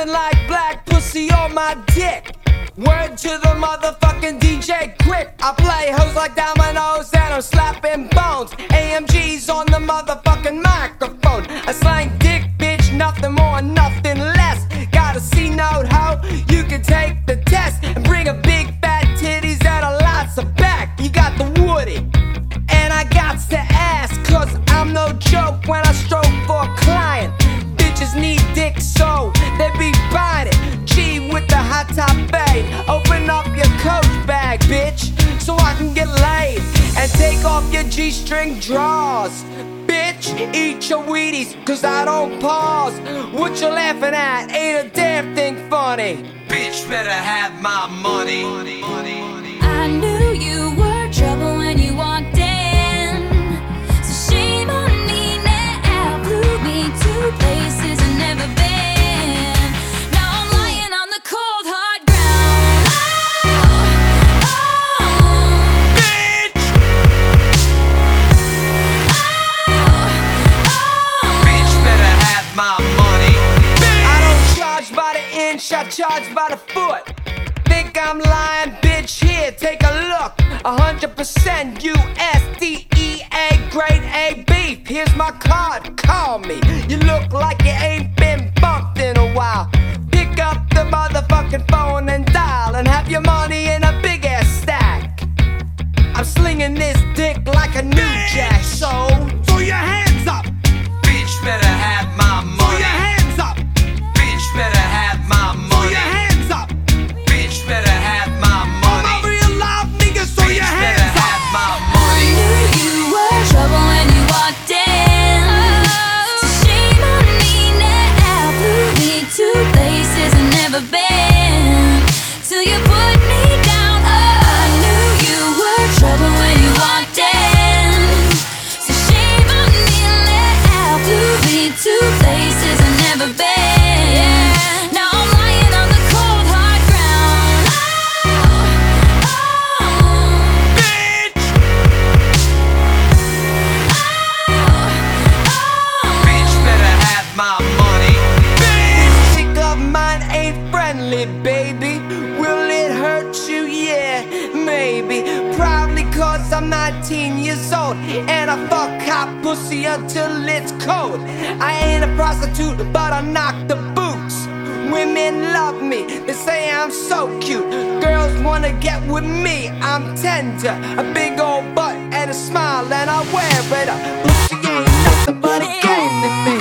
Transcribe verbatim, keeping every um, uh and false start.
Nothing like black pussy on my dick. Word to the motherfucking D J quick. I play hoes like dominoes and I'm slapping bones. A M G's on the motherfucking microphone. I slang dick, bitch, nothing more, nothing less. Got a C-note, hoe, you can take the test. And bring a big fat titties and a lots of back. You got the woody, and I got to ask, cause I'm no joke when I stroke for a client. Bitches need dick so they be buying it. G with the hot top fade. Open up your coach bag, bitch, so I can get laid. And take off your G-string drawers. Bitch, eat your Wheaties, cause I don't pause. What you laughing at? Ain't a damn thing funny. Bitch better have my money. I knew you were trouble when you walked in. So shame on me now. Blew me to places I've never been. Now I'm lying on the cold hard ground. Oh, oh, Bitch! oh, oh. Bitch better have my money. I don't charge by the inch, I charge by the foot. Think I'm lying, bitch, here, take a look. A hundred percent U S D E A, grade A beef. Here's my card, call me. You look like you ain't been bumped in a while. Pick up the motherfucking phone and dial, and have your money in a big ass stack. I'm slinging this dick like a new jack, so throw your hands up. Bitch better have my money. Throw your hands up. Bitch better have my money. Throw your hands up. Bitch better have my money. All my real life niggas, throw your hands up. Have my money. I knew you were trouble when you walked in. So shame on me now. Blew me to places I've never been. Till you put me down. Oh, I knew you were trouble when you walked in. So shame on me now. Blew me to places I've never been. Now I'm lying on the cold hard ground. Oh, oh, Bitch! oh, Bitch better have my money. Bitch! Chick of mine ain't friendly, baby. Will it hurt you? Yeah, maybe. Probably cause I'm nineteen years old and I fuck hot pussy until it's cold. I ain't a prostitute, but I knock the boots. Women love me, they say I'm so cute. Girls wanna get with me, I'm tender. A big old butt and a smile, and I wear it up. Pussy ain't nothing but a game to me.